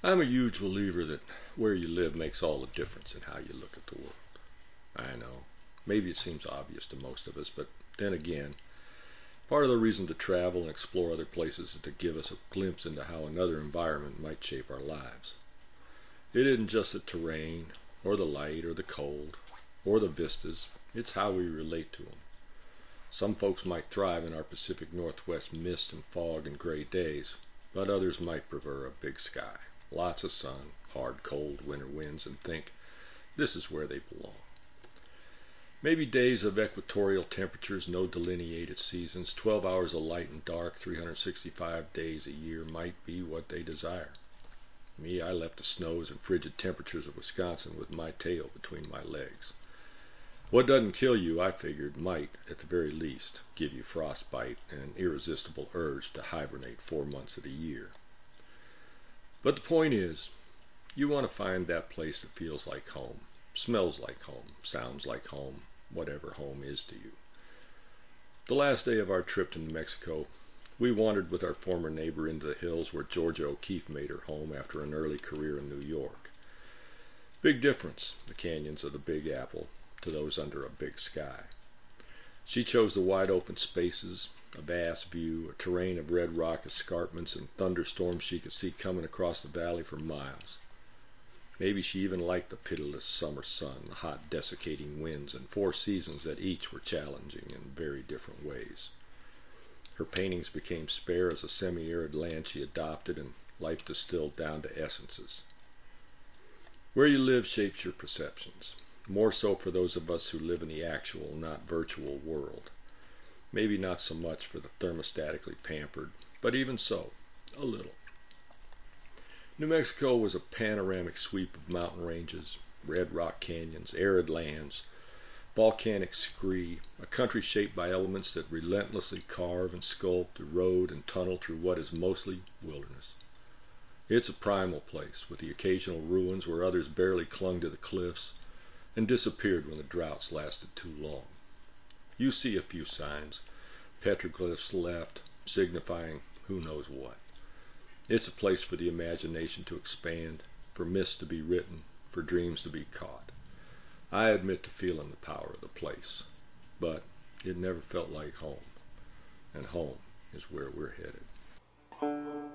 I'm a huge believer that where you live makes all the difference in how you look at the world. I know, maybe it seems obvious to most of us, but then again, part of the reason to travel and explore other places is to give us a glimpse into how another environment might shape our lives. It isn't just the terrain, or the light, or the cold, or the vistas, it's how we relate to them. Some folks might thrive in our Pacific Northwest mist and fog and gray days, but others might prefer a big sky, lots of sun, hard cold winter winds, and think this is where they belong. Maybe days of equatorial temperatures, no delineated seasons, 12 hours of light and dark, 365 days a year might be what they desire. Me, I left the snows and frigid temperatures of Wisconsin with my tail between my legs. What doesn't kill you, I figured, might, at the very least, give you frostbite and an irresistible urge to hibernate 4 months of the year. But the point is, you want to find that place that feels like home, smells like home, sounds like home, whatever home is to you. The last day of our trip to New Mexico, we wandered with our former neighbor into the hills where Georgia O'Keeffe made her home after an early career in New York. Big difference, the canyons of the Big Apple, to those under a big sky. She chose the wide open spaces, a vast view, a terrain of red rock escarpments and thunderstorms she could see coming across the valley for miles. Maybe she even liked the pitiless summer sun, the hot desiccating winds, and 4 seasons that each were challenging in very different ways. Her paintings became spare as a semi-arid land she adopted, and life distilled down to essences. Where you live shapes your perceptions, more so for those of us who live in the actual, not virtual world. Maybe not so much for the thermostatically pampered, but even so, a little. New Mexico was a panoramic sweep of mountain ranges, red rock canyons, arid lands, volcanic scree, a country shaped by elements that relentlessly carve and sculpt, erode and tunnel through what is mostly wilderness. It's a primal place, with the occasional ruins where others barely clung to the cliffs and disappeared when the droughts lasted too long. You see a few signs, petroglyphs left, signifying who knows what. It's a place for the imagination to expand, for myths to be written, for dreams to be caught. I admit to feeling the power of the place, but it never felt like home, and home is where we're headed.